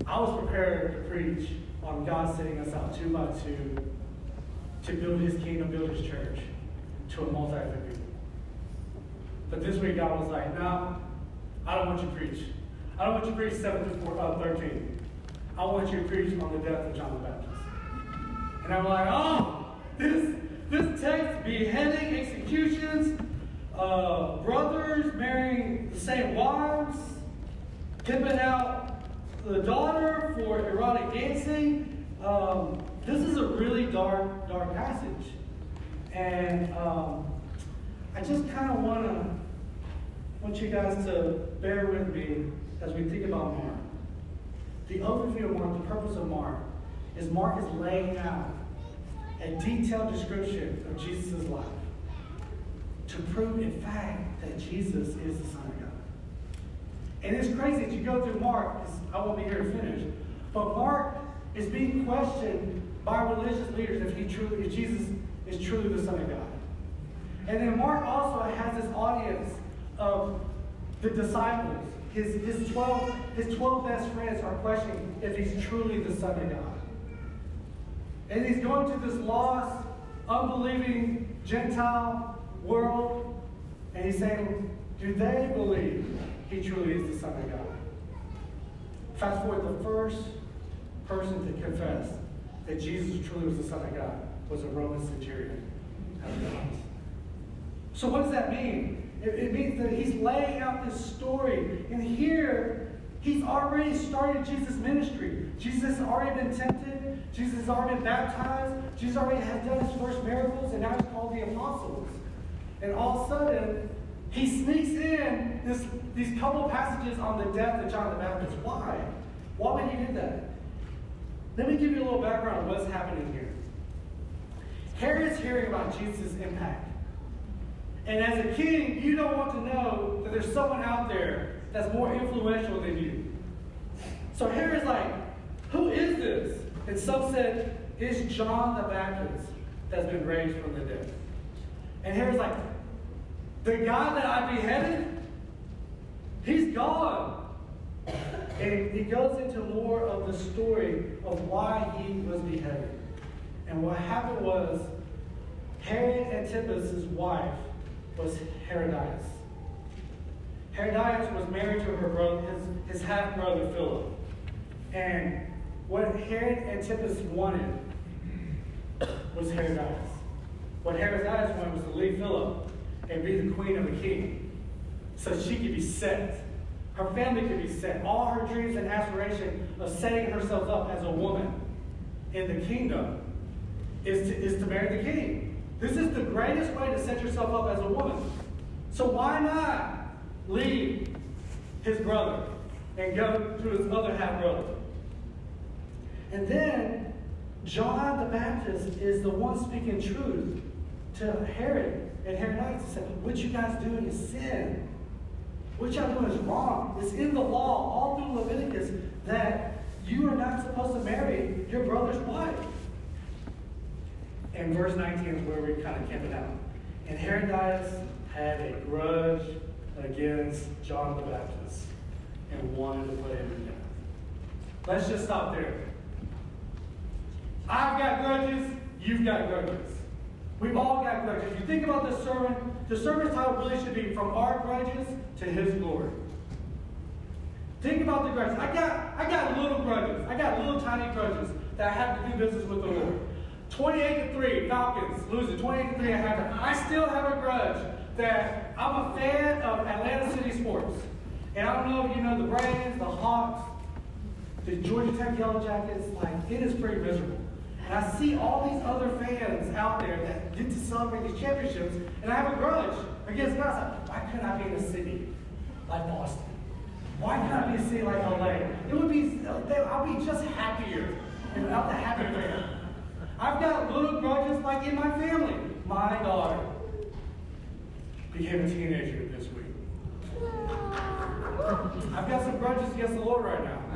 I was prepared to preach on God sending us out 2 by 2 to build His kingdom, build His church to a multitude of people. But this week God was like, no, I don't want you to preach. I don't want you to preach 7 through 13. I want you to preach on the death of John the Baptist. And I'm like, oh, this text, beheading, executions, brothers marrying the same wives, pimping out the daughter for erotic dancing. This is a really dark passage. And I just kind of want you guys to bear with me as we think about Mark. The overview of Mark, the purpose of Mark is laying out a detailed description of Jesus' life to prove, in fact, that Jesus is the Son of God. And it's crazy as you go through Mark, I won't be here to finish, but Mark is being questioned by religious leaders if Jesus is truly the Son of God. And then Mark also has this audience of the disciples. His 12 best friends are questioning if he's truly the Son of God. And he's going to this lost, unbelieving Gentile world, and he's saying, do they believe he truly is the Son of God? Fast forward, the first person to confess that Jesus truly was the Son of God was a Roman centurion. So what does that mean? It means that he's laying out this story. And here, he's already started Jesus' ministry. Jesus has already been tempted. Jesus has already been baptized. Jesus already has done his first miracles, and now he's called the apostles. And all of a sudden, he sneaks in these couple passages on the death of John the Baptist. Why? Why would he do that? Let me give you a little background on what's happening here. Herod's hearing about Jesus' impact. And as a king, you don't want to know that there's someone out there that's more influential than you. So Herod's like, who is this? And some said, it's John the Baptist that's been raised from the dead. And Herod's like, the guy that I beheaded, he's gone. And he goes into more of the story of why he was beheaded. And what happened was, Herod Antipas' wife was Herodias. Herodias was married to her brother, his half-brother Philip. And what Herod Antipas wanted was Herodias. What Herodias wanted was to leave Philip and be the queen of a king, so she could be set. Her family could be set. All her dreams and aspiration of setting herself up as a woman in the kingdom is to marry the king. This is the greatest way to set yourself up as a woman. So why not leave his brother and go to his other half-brother? And then John the Baptist is the one speaking truth to Herod and Herodias. He said, what you guys doing is sin. What y'all doing is wrong. It's in the law, all through Leviticus, that you are not supposed to marry your brother's wife. And verse 19 is where we kind of camp it out. And Herodias had a grudge against John the Baptist and wanted to put him to death. Let's just stop there. I've got grudges, you've got grudges. We've all got grudges. If you think about the sermon's title really should be From Our Grudges to His Glory. Think about the grudges. I got little grudges. I got little tiny grudges that I have to do business with the Lord. 28-3, Falcons losing 28-3 at halftime. I still have a grudge that I'm a fan of Atlanta City sports. And I don't know if you know the Braves, the Hawks, the Georgia Tech Yellow Jackets. Like, it is pretty miserable. And I see all these other fans out there that get to celebrate these championships, and I have a grudge against guys. Like, why couldn't I be in a city like Boston? Why can't I be in a city like LA? It would be, I'll be just happier. And I'm the happy fan. I've got little grudges like in my family. My daughter became a teenager this week. I've got some grudges against the Lord right now.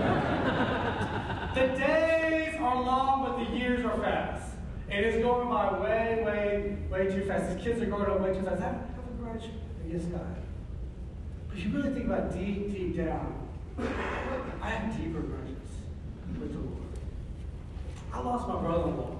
The days are long, but the years are fast. And it's going by way too fast. These kids are growing up way too fast. I have a grudge against God. But you really think about deep down, I have deeper super grudges with the Lord. I lost my brother-in-law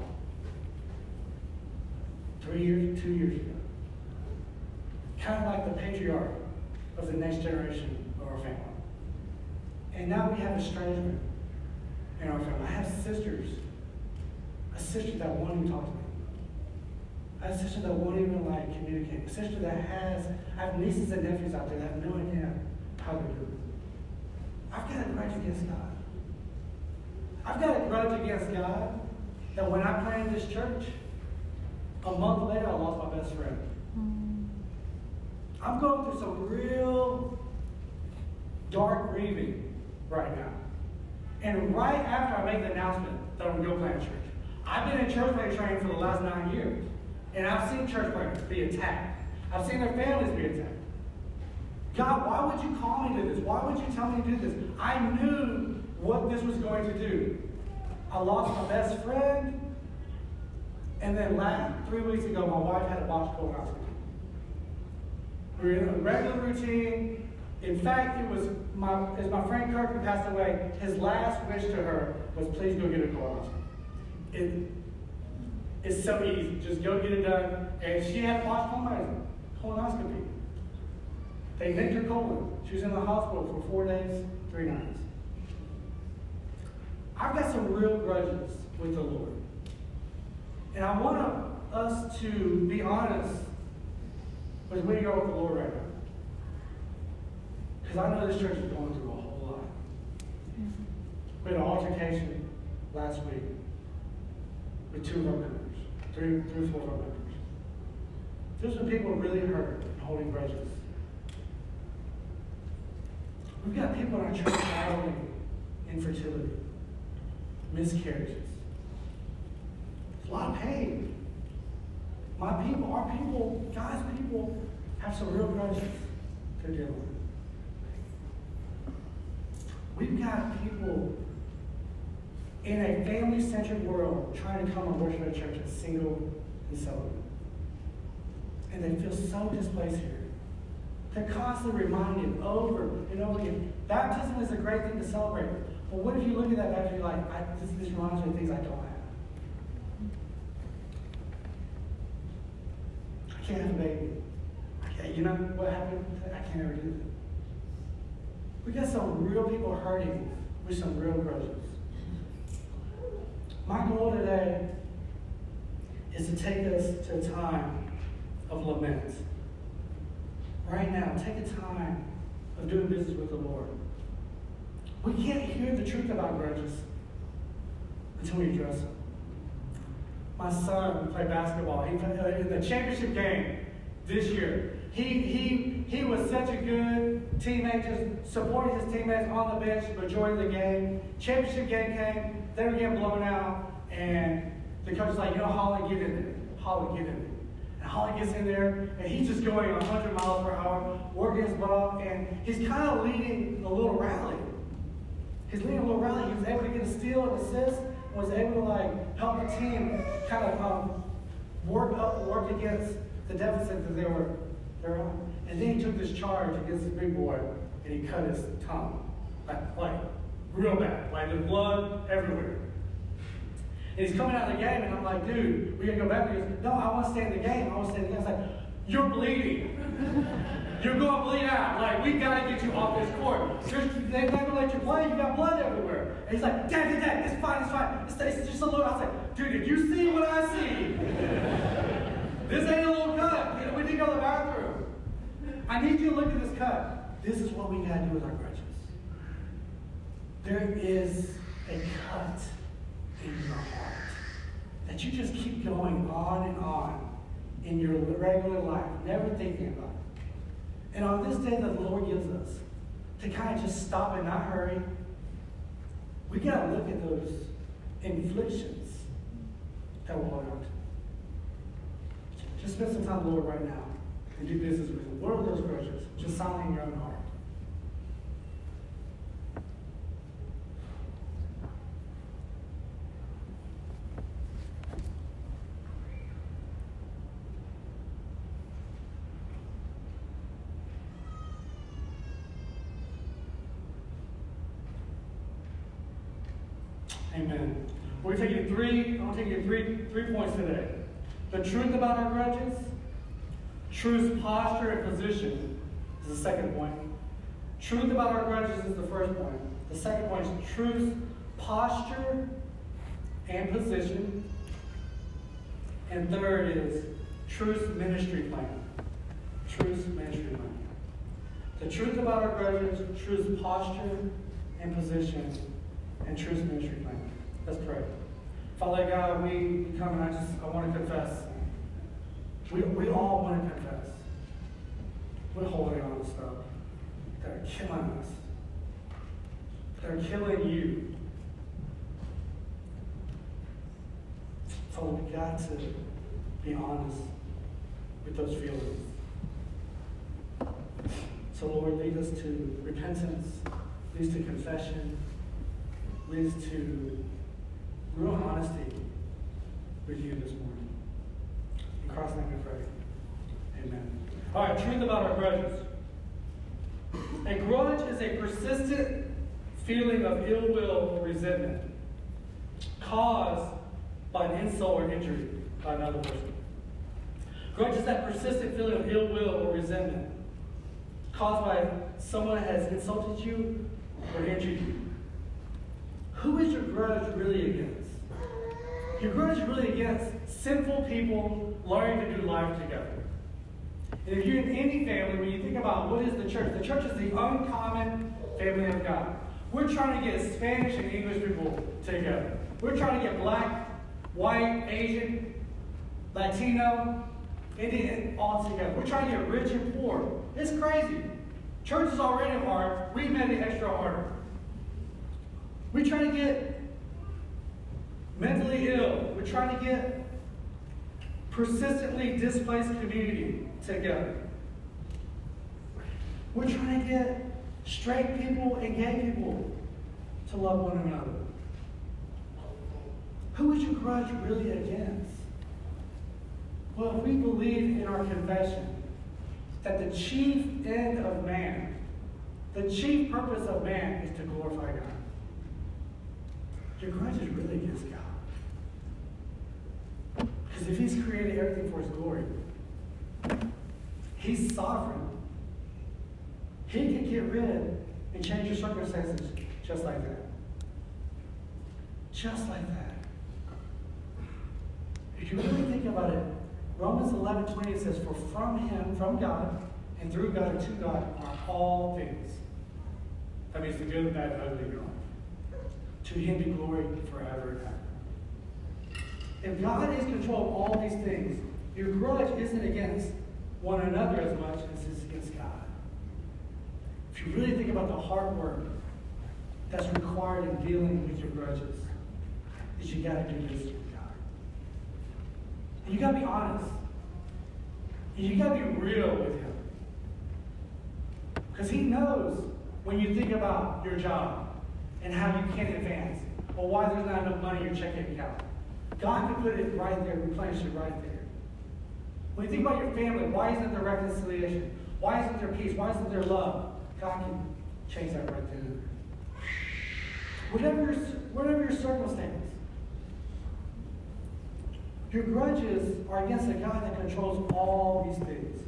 2 years ago. Kind of like the patriarch of the next generation of our family. And now we have estrangement in our family. I have sisters. A sister that won't even talk to me. I have a sister that won't even communicate. A sister that I have nieces and nephews out there that have no idea how to do it. I've got a grudge against God. I've got a grudge against God that when I planted this church, a month later I lost my best friend. I'm going through some real dark grieving right now. And right after I make the announcement that I'm going to go plant a church, I've been in church planting training for the last 9 years. And I've seen church planters be attacked. I've seen their families be attacked. God, why would you call me to this? Why would you tell me to do this? I knew what this was going to do. I lost my best friend. And then 3 weeks ago, my wife had a botched colonoscopy. We were in a regular routine. In fact, as my friend Kirk who passed away, his last wish to her was, please go get a colonoscopy. It's so easy. Just go get it done. And she had botched colonoscopy. They nicked her colon. She was in the hospital for 4 days, 3 nights. I've got some real grudges with the Lord. And I want us to be honest with where you go with the Lord right now. Because I know this church is going through a whole lot. We had an altercation last week with 2 of our members, 3 or 4 of our members. There's some people really hurt and holding grudges. We've got people in our church battling infertility, miscarriages. There's a lot of pain. Our people, God's people have some real grudges to deal with. We've got people in a family-centered world trying to come and worship at church as single and celibate. And they feel so displaced here. They're constantly reminded over and over again. Baptism is a great thing to celebrate. But what if you look at that baptism and you're like, this reminds me of things I don't have? I can't have a baby. You know what happened? I can't ever do that. We got some real people hurting with some real grudges. My goal today is to take us to a time of lament. Right now, take a time of doing business with the Lord. We can't hear the truth about grudges until we address them. My son played basketball. He played in the championship game this year. He was such a good teammate, just supporting his teammates on the bench the majority of the game. Championship game came, they were getting blown out, and the coach was like, Holly, get in there. Holly, get in there. And Holly gets in there, and he's just going 100 miles per hour, working his butt off, and he's kind of leading a little rally. He's leading a little rally. He was able to get a steal and assist, and was able to help the team kind of work against the deficit that they're on. And then he took this charge against this big boy, and he cut his tongue. Like real bad. Like there's blood everywhere. And he's coming out of the game, and I'm like, dude, we gotta go back. He goes, no, I want to stay in the game. I want to stay in the game. I was like, you're bleeding. You're going to bleed out. We got to get you off this court. They're not going to let you play. You got blood everywhere. And he's like, Dad, it's fine. It's just a little. I was like, dude, if you see what I see, this ain't a little cut. We need to go to the bathroom. I need you to look at this cut. This is what we got to do with our grudges. There is a cut in your heart that you just keep going on and on in your regular life, never thinking about it. And on this day that the Lord gives us to kind of just stop and not hurry, we got to look at those inflictions that we're holding on to. Just spend some time with the Lord right now and do business with Him. What are those grudges? Just silently in your own heart. Amen. I'm taking you three points today. The truth about our grudges, truth's posture and position is the second point. Truth about our grudges is the first point. The second point is truth's posture and position. And third is truth's ministry plan. Truth's ministry plan. The truth about our grudges, truth's posture and position, and truth's ministry plan. Let's pray. Father God, we come and I want to confess. We all want to confess. We're holding on to stuff that are killing us. That are killing you. Father, we got to be honest with those feelings. So Lord, lead us to repentance, lead us to confession, lead us to real honesty with you this morning. In Christ's name we pray. Amen. All right, truth about our grudges. A grudge is a persistent feeling of ill will or resentment caused by an insult or injury by another person. Grudge is that persistent feeling of ill will or resentment caused by someone that has insulted you or injured you. Who is your grudge really against? Your grudge is really against sinful people learning to do life together. And if you're in any family, when you think about what is the church is the uncommon family of God. We're trying to get Spanish and English people together. We're trying to get black, white, Asian, Latino, Indian all together. We're trying to get rich and poor. It's crazy. Church is already hard. We made it extra harder. We're trying to get mentally ill. We're trying to get persistently displaced community together. We're trying to get straight people and gay people to love one another. Who is your grudge really against? Well, if we believe in our confession that the chief end of man, the chief purpose of man is to glorify God, your grudge is really against God. Because if He's created everything for His glory, He's sovereign. He can get rid and change your circumstances just like that. Just like that. If you really think about it, Romans 11:20 says, "For from Him, from God, and through God and to God are all things." That means the good, the bad, and ugly in your life. To Him be glory forever and ever. If God is in control of all these things, your grudge isn't against one another as much as it's against God. If you really think about the hard work that's required in dealing with your grudges, is you got to do this with God. And you got to be honest. And you got to be real with Him. Because He knows when you think about your job and how you can't advance, or why there's not enough money in your checking account. God can put it right there, replenish it right there. When you think about your family, why isn't there reconciliation? Why isn't there peace? Why isn't there love? God can change that right there. Whatever your circumstance, your grudges are against a God that controls all these things.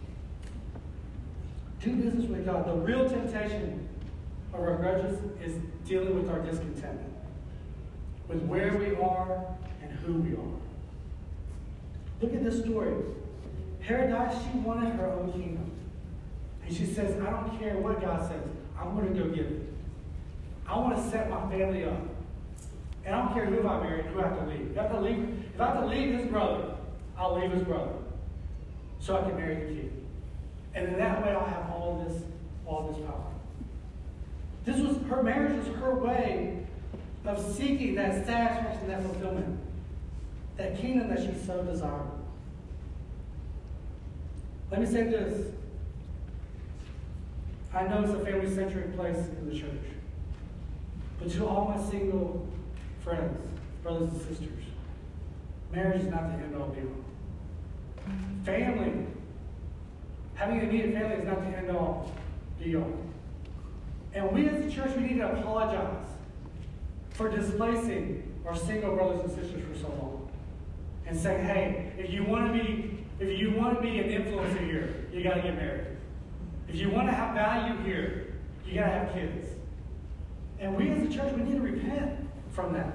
Do business with God. The real temptation of our grudges is dealing with our discontentment, with where we are and who we are. Look at this story. Herodotus, she wanted her own kingdom. And she says, I don't care what God says. I'm going to go get it. I want to set my family up. And I don't care who I marry and who I have to leave. If I have to leave his brother, I'll leave his brother. So I can marry the king. And in that way, I'll have all this power. Her marriage was her way of seeking that satisfaction, that fulfillment, that kingdom that she so desired. Let me say this. I know it's a family-centric place in the church. But to all my single friends, brothers and sisters, marriage is not the end-all be-all. Family, having an immediate family is not the end-all be-all. And we as a church, we need to apologize for displacing our single brothers and sisters for so long. And saying, hey, if you want to be an influencer here, you got to get married. If you want to have value here, you got to have kids. And we as a church, we need to repent from that.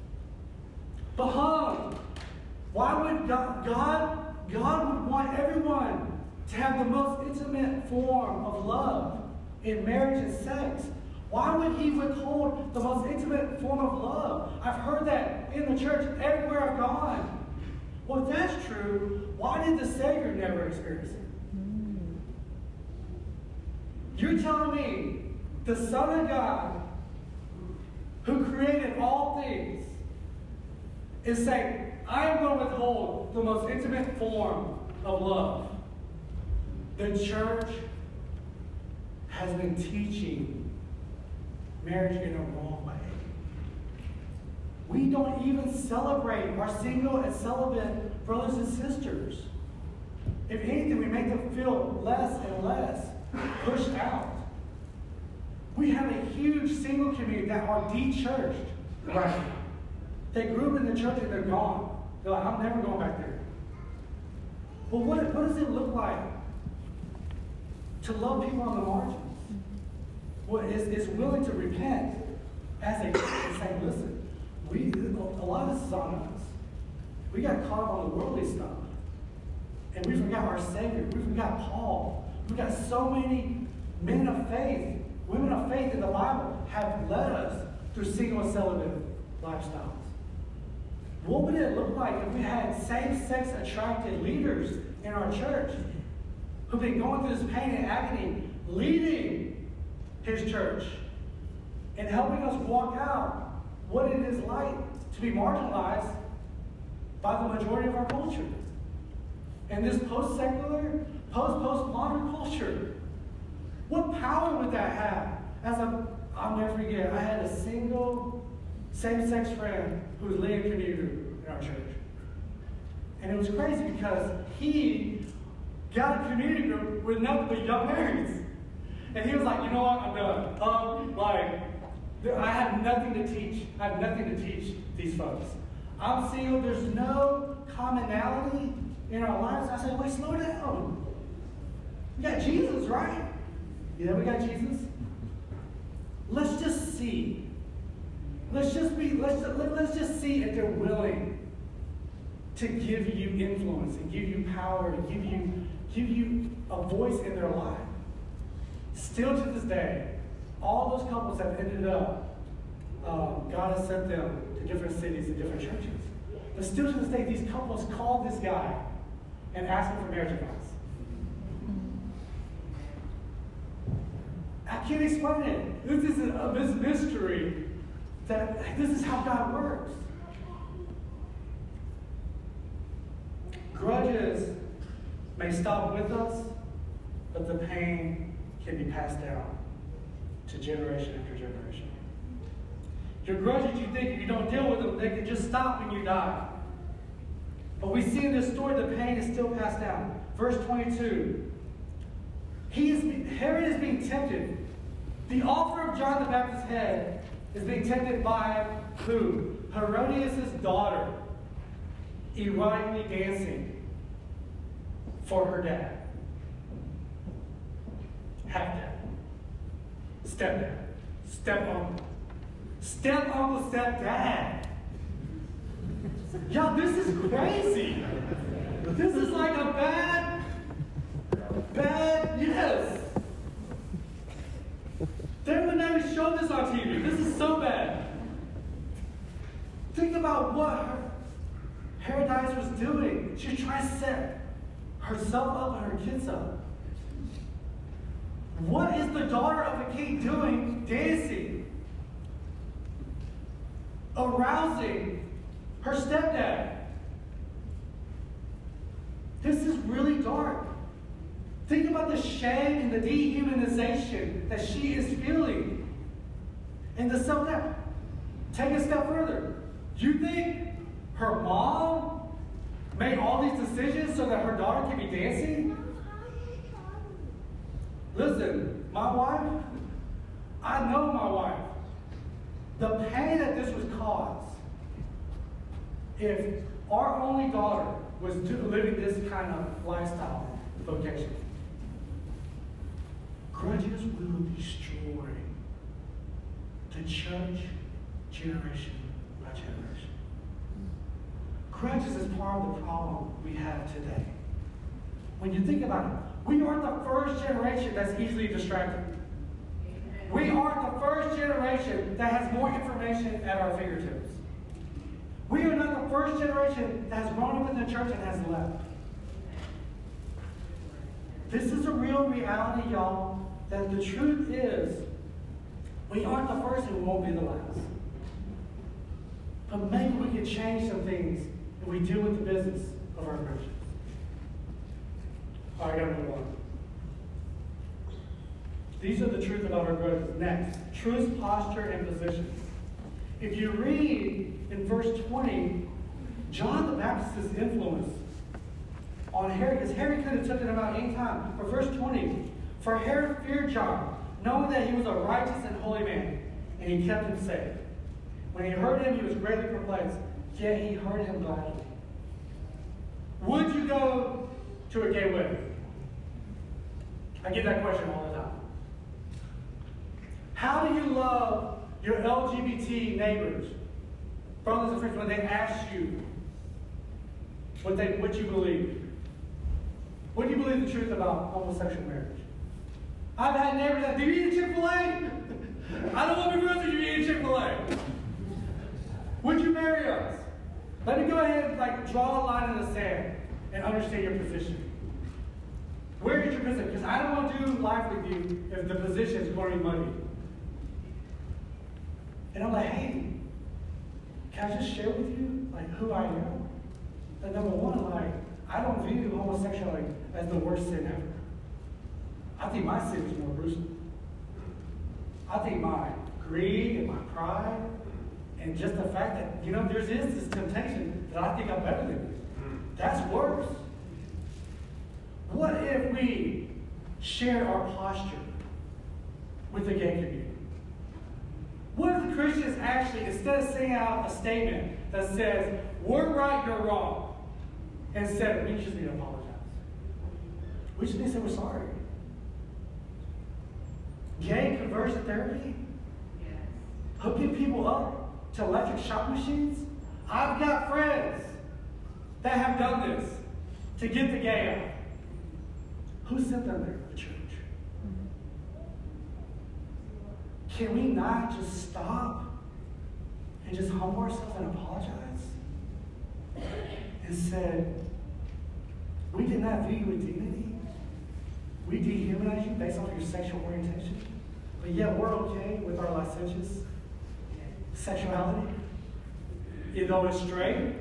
But why would God would want everyone to have the most intimate form of love in marriage and sex? Why would he withhold the most intimate form of love? I've heard that in the church everywhere I've gone. Well, if that's true, why did the Savior never experience it? You're telling me the Son of God, who created all things, is saying, I am going to withhold the most intimate form of love. The church has been teaching marriage in a wrong way. We don't even celebrate our single and celibate brothers and sisters. If anything, we make them feel less and less pushed out. We have a huge single community that are de-churched right now. They grew up in the church and they're gone. They're like, I'm never going back there. Well, what does it look like to love people on the margins? Well, is willing to repent as a saying, listen, a lot of this is on us. We got caught up on the worldly stuff. And we forgot our Savior. We forgot Paul. We got so many men of faith, women of faith in the Bible have led us through single and celibate lifestyles. What would it look like if we had same-sex attracted leaders in our church who've been going through this pain and agony, leading his church and helping us walk out what it is like to be marginalized by the majority of our culture? And this post-secular, post-postmodern culture, what power would that have? I'll never forget, I had a single same-sex friend who was leading a community group in our church. And it was crazy because he got a community group with nothing but young marrieds. And he was like, you know what, I'm done. I have nothing to teach. I have nothing to teach these folks. I'm single, there's no commonality in our lives. I said, wait, slow down. We got Jesus, right? Yeah, we got Jesus. Let's just see. Let's just see if they're willing to give you influence and give you power and give you a voice in their life. Still to this day, all those couples have ended up, God has sent them to different cities and different churches. But still to this day, these couples call this guy and ask him for marriage advice. I can't explain it. This is a mystery that this is how God works. Grudges may stop with us, but the pain can be passed down to generation after generation. Your grudges, you think if you don't deal with them, they can just stop when you die. But we see in this story the pain is still passed down. Verse 22. Herod is being tempted. The author of John the Baptist's head is being tempted by who? Herodias' daughter, erotically dancing for her dad. Half-dad. Stepdad. Step-uncle. Step-uncle, stepdad. Y'all, this is crazy. This is like a bad, yes. They would never show this on TV. This is so bad. Think about what Herodias was doing. She was trying to set herself up and her kids up. What is the daughter of a king doing? Dancing. Arousing her stepdad. This is really dark. Think about the shame and the dehumanization that she is feeling. And the self-doubt. Take a step further. You think her mom made all these decisions so that her daughter can be dancing? Listen, my wife, I know my wife. The pain that this cause if our only daughter was living this kind of lifestyle vocation. Grudges will destroy the church generation by generation. Grudges is part of the problem we have today. When you think about it, we aren't the first generation that's easily distracted. We aren't the first generation that has more information at our fingertips. We are not the first generation that has grown up in the church and has left. This is a real reality, y'all, that the truth is, we aren't the first and we won't be the last. But maybe we can change some things if we deal with the business of our grudges. All right, I gotta move on. These are the truth about our grudges. Next, truth, posture, and position. If you read in verse 20, John the Baptist's influence on Herod, because Herod could have taken him out any time. But verse 20, for Herod feared John, knowing that he was a righteous and holy man, and he kept him safe. When he heard him, he was greatly perplexed, yet he heard him gladly. Would you go to a gay wedding? I get that question all the time. How do you love your LGBT neighbors, brothers and friends, when they ask you what you believe? What do you believe the truth about homosexual marriage? I've had neighbors that, do you eat Chick-fil-A? I don't want to be friends with you eating Chick-fil-A. Would you marry us? Let me go ahead and draw a line in the sand and understand your position. Where is your position? Because I don't want to do life with you if the position is going to be muddy. And I'm like, hey, can I just share with you who I am? And number one, I don't view homosexuality as the worst sin ever. I think my sin is more gruesome. I think my greed and my pride and just the fact that, there's this temptation that I think I'm better than you. That's worse. What if we shared our posture with the gay community? What if the Christians actually, instead of sending out a statement that says, we're right, you're wrong, instead, we just need to apologize. We just need to say we're sorry. Gay conversion therapy? Yes. Hooking people up to electric shock machines? I've got friends that have done this to get the gay out. Who sent them there? The church. Can we not just stop and just humble ourselves and apologize? And said, we did not view you with dignity. We dehumanize you based off your sexual orientation. But yet we're okay with our licentious sexuality. Though it's straight,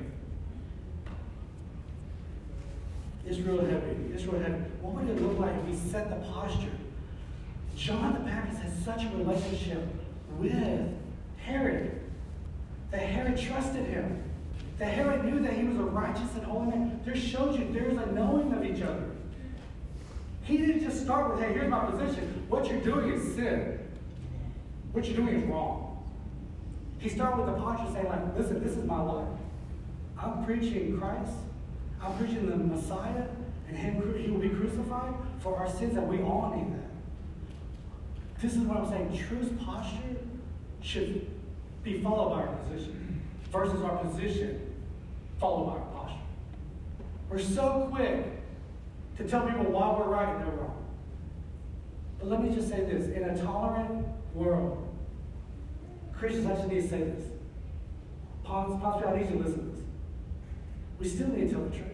it's real heavy. It's real heavy. What would it look like if we set the posture? John the Baptist had such a relationship with Herod that Herod trusted him. That Herod knew that he was a righteous and holy man. This shows you there's a knowing of each other. He didn't just start with, hey, here's my position. What you're doing is sin. What you're doing is wrong. He started with the posture saying, listen, this is my life. I'm preaching Christ. I'm preaching the Messiah, and he will be crucified for our sins, and we all need that. This is what I'm saying. True posture should be followed by our position versus our position followed by our posture. We're so quick to tell people why we're right and they're wrong. But let me just say this. In a tolerant world, Christians actually need to say this. Possibly I need you to listen to this. We still need to tell the truth.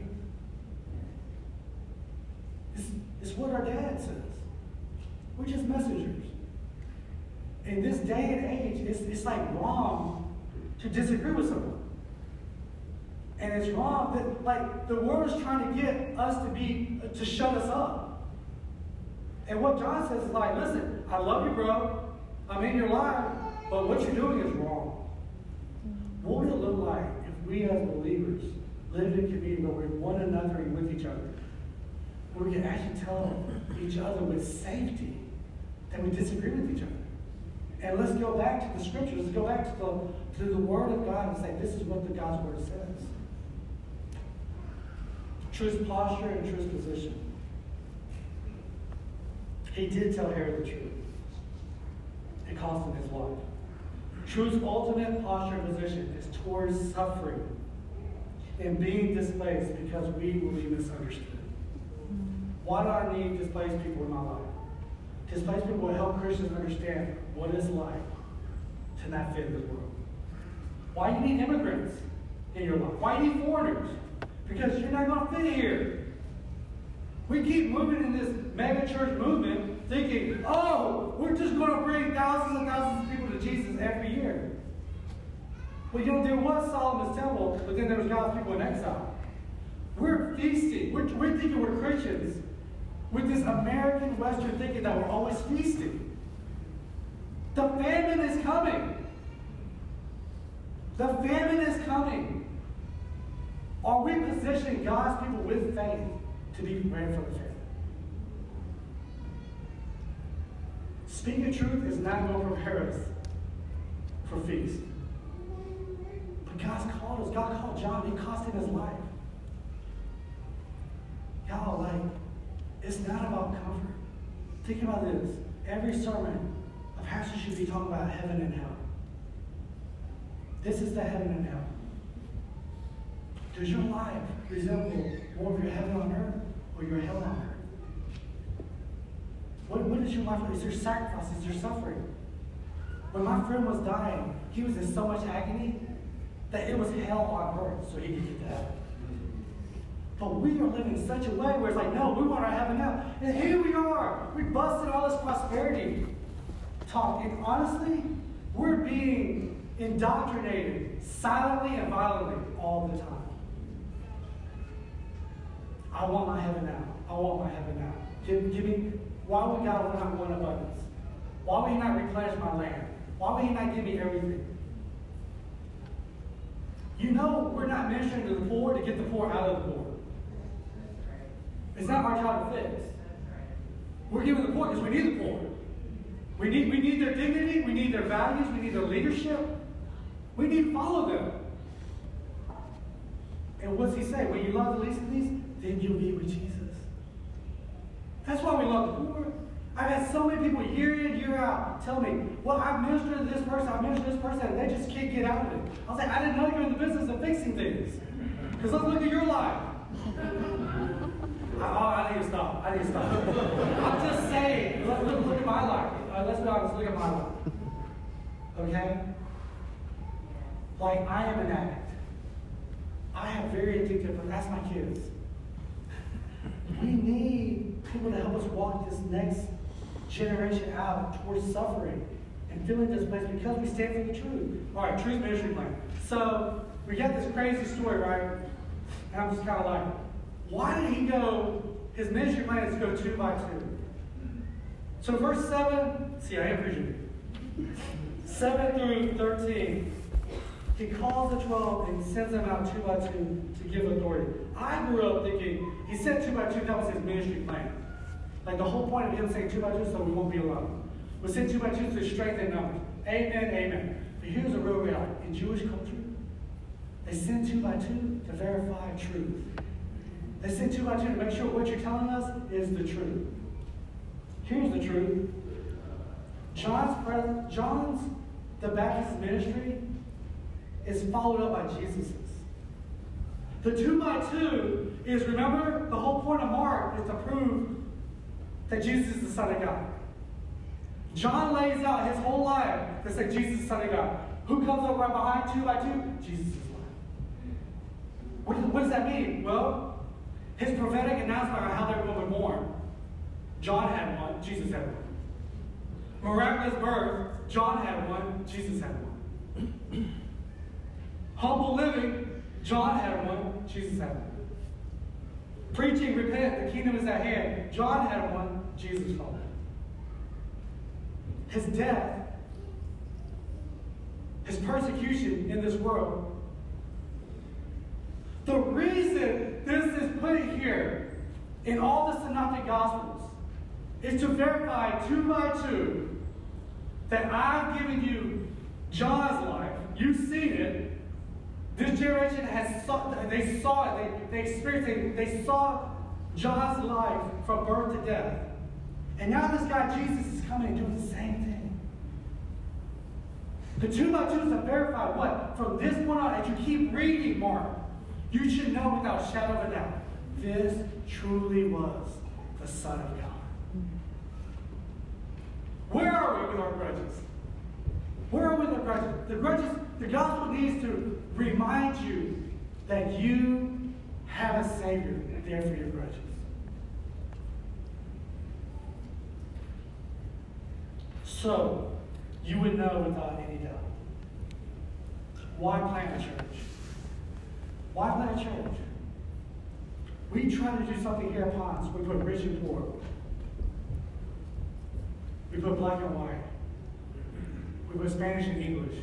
It's what our dad says. We're just messengers. In this day and age, it's wrong to disagree with someone. And it's wrong that the world is trying to get us to shut us up. And what John says is listen, I love you, bro. I'm in your life, but what you're doing is wrong. What would it look like if we as believers lived in a community where we're one another and with each other? Where we can actually tell each other with safety that we disagree with each other. And let's go back to the scriptures. Let's go back to the Word of God and say, this is what the God's Word says. Truth's posture and truth's position. He did tell Herod the truth. It cost him his life. Truth's ultimate posture and position is towards suffering and being displaced because we will be misunderstood. Why do I need displaced people in my life? Displaced people will help Christians understand what it's like to not fit in this world. Why do you need immigrants in your life? Why do you need foreigners? Because you're not going to fit here. We keep moving in this mega church movement thinking, oh, we're just going to bring thousands and thousands of people to Jesus every year. Well, there was Solomon's temple, but then there was God's people in exile. We're feasting. We're thinking we're Christians with this American Western thinking that we're always feasting. The famine is coming. The famine is coming. Are we positioning God's people with faith to be prepared for the famine? Speaking truth is not going to prepare us for feast. But God's called us. God called John. It cost him his life. Y'all, it's not about comfort. Think about this. Every sermon, a pastor should be talking about heaven and hell. This is the heaven and hell. Does your life resemble more of your heaven on earth or your hell on earth? What is your life like? Is there sacrifice? Is there suffering? When my friend was dying, he was in so much agony that it was hell on earth so he could get to heaven. But we are living in such a way where it's like, no, we want our heaven now. And here we are. We busted all this prosperity talk. And honestly, we're being indoctrinated silently and violently all the time. I want my heaven now. I want my heaven now. Give me, why would God not want abundance? Why would he not replenish my land? Why would he not give me everything? You know we're not ministering to the poor to get the poor out of the poor. It's not our job to fix. We're giving the poor because we need the poor. We need their dignity. We need their values. We need their leadership. We need to follow them. And what's he say? When you love the least of these, then you'll be with Jesus. That's why we love the poor. I've had so many people year in, year out tell me, well, I've ministered to this person, I've ministered to this person, and they just can't get out of it. I was like, I didn't know you were in the business of fixing things. Because let's look at your life. I need to stop. I'm just saying, look at my life. Let's be honest, look at my life. Okay? Like, I am an addict. I have very addictive, but that's my kids. We need people to help us walk this next generation out towards suffering and feeling displaced because we stand for the truth. All right, truth ministry plan. So we get this crazy story, right? And I'm just kind of like, why did he go? His ministry plan is to go 2 by 2. So verse 7, see, I am preaching. 7 through 13. He calls the 12 and sends them out 2 by 2 to give authority. I grew up thinking, he said 2 by 2, that was his ministry plan. Like the whole point of him saying 2 by 2 so we won't be alone. We send 2 by 2 to strengthen numbers. Amen, amen. But here's a real reality. In Jewish culture, they send 2 by 2 to verify truth. They send 2 by 2 to make sure what you're telling us is the truth. Here's the truth. John's the Baptist ministry is followed up by Jesus's. The 2 by 2 is, remember, the whole point of Mark is to prove that Jesus is the Son of God. John lays out his whole life to say Jesus is the Son of God. Who comes up right behind 2 by 2? Jesus' life. What does that mean? Well, his prophetic announcement on how they were going to be born. John had one, Jesus had one. Miraculous birth, John had one, Jesus had one. Humble living, John had one, Jesus had one. Preaching, repent, the kingdom is at hand, John had one, Jesus followed. His death, his persecution in this world. The reason this is put here in all the Synoptic Gospels is to verify 2 by 2 that I've given you John's life. You've seen it. This generation has they saw it. They experienced it. They saw John's life from birth to death. And now this guy, Jesus, is coming and doing the same thing. The 2 by 2 is to verify what? From this point on, as you keep reading Mark, you should know without a shadow of a doubt, this truly was the Son of God. Where are we with our grudges? Where are we with our grudges? The gospel needs to remind you that you have a Savior there for your grudges. So, you would know without any doubt. Why plant a church? Why plant a church? We try to do something here at Ponce. We put rich and poor. We put black and white. We put Spanish and English.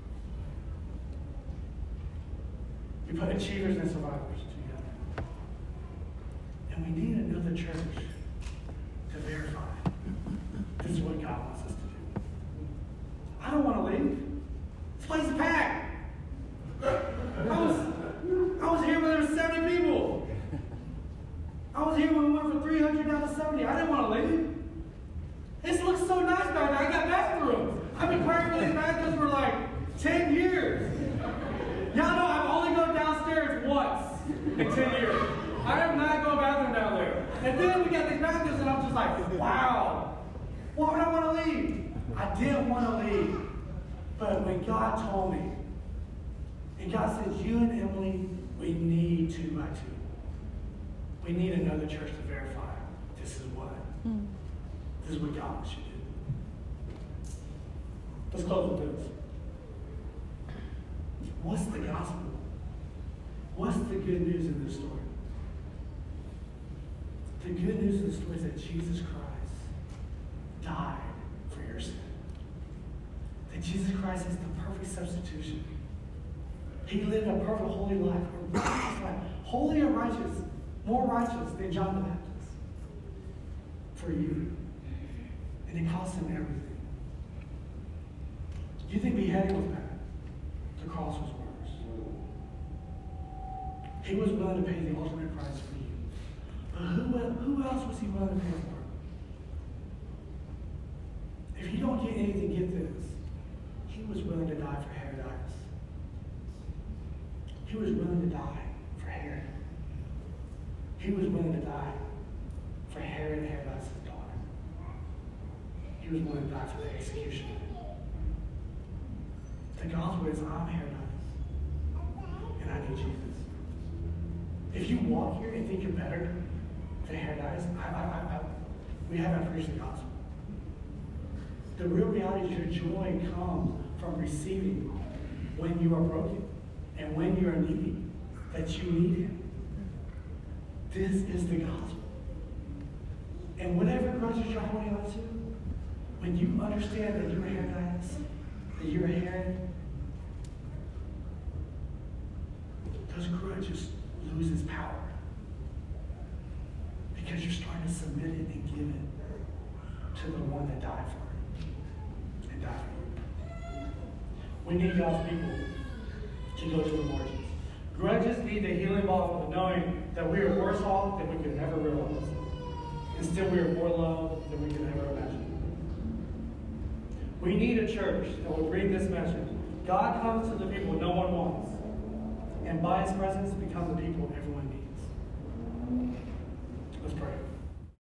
We put achievers and survivors together. And we need another church to verify this is what God wants us to do. I don't want to leave. This place is packed. I was here when there were 70 people. I was here when we went from 300 down to 70. I didn't want to leave. This looks so nice back there. I got bathrooms. I've been praying for these bathrooms for like 10 years. Y'all know I've only gone downstairs once in 10 years. I am not going bathroom down there. And then we got these bathrooms and I'm just like, wow. Why would I want to leave? I didn't want to leave. But when God told me, and God said, you and Emily, we need 2 by 2. We need another church to verify this is what. This is what God wants you to do. Let's close with this. What's the gospel? What's the good news in this story? The good news in the story is that Jesus Christ died for your sin. That Jesus Christ is the perfect substitution. He lived a perfect, holy life, a righteous life, holy and righteous, more righteous than John the Baptist for you. And it cost him everything. You think beheading was bad? The cross was worse. He was willing to pay the ultimate price for you. But who else was he willing to pay for? If you don't get anything, get this. He was willing to die for Herodias. He was willing to die for Herod. He was willing to die for Herod and Herodias' daughter. He was willing to die for the executioner. The gospel is, I'm Herodias, and I need Jesus. If you walk here and think you're better than Herodias, we haven't preached the gospel. The real reality is your joy comes from receiving when you are broken and when you are needy, that you need Him. This is the gospel. And whatever grudges you're holding on to, when you understand that you're Herodias, that you're a Herod, those grudges lose its power. Because you're starting to submit it and give it to the one that died for it. And died for you. We need God's people to go to the margins. Grudges need the healing bottle of knowing that we are worse off than we could ever realize. And still we are more loved than we could ever imagine. We need a church that will bring this message. God comes to the people no one wants. And by His presence, become the people everyone needs.